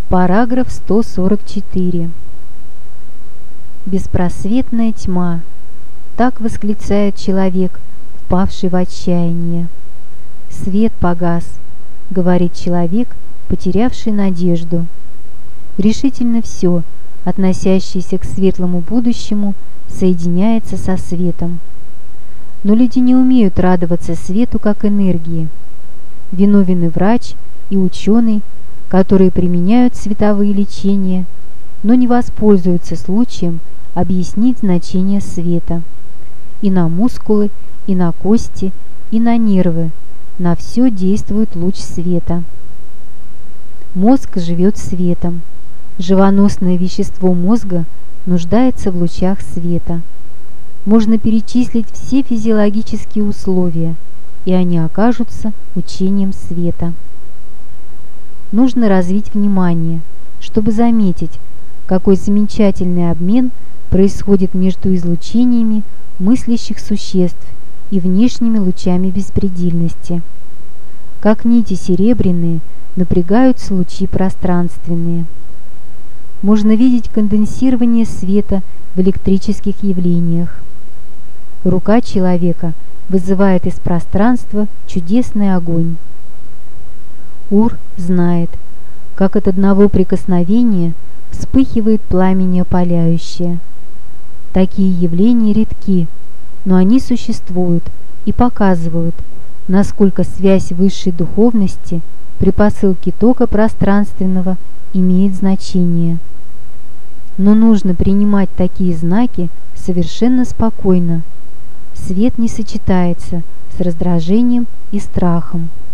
Параграф 144. Беспросветная тьма. Так восклицает человек, впавший в отчаяние. Свет погас, говорит человек, потерявший надежду. Решительно все, относящееся к светлому будущему, соединяется со светом. Но люди не умеют радоваться свету как энергии. Виновен и врач, и ученый, которые применяют световые лечения, но не воспользуются случаем объяснить значение света. И на мускулы, и на кости, и на нервы, на все действует луч света. Мозг живет светом. Живоносное вещество мозга нуждается в лучах света. Можно перечислить все физиологические условия, и они окажутся учением света. Нужно развить внимание, чтобы заметить, какой замечательный обмен происходит между излучениями мыслящих существ и внешними лучами беспредельности. Как нити серебряные напрягаются лучи пространственные. Можно видеть конденсирование света в электрических явлениях. Рука человека вызывает из пространства чудесный огонь. Ур знает, как от одного прикосновения вспыхивает пламя опаляющее. Такие явления редки, но они существуют и показывают, насколько связь высшей духовности при посылке тока пространственного имеет значение. Но нужно принимать такие знаки совершенно спокойно. Свет не сочетается с раздражением и страхом.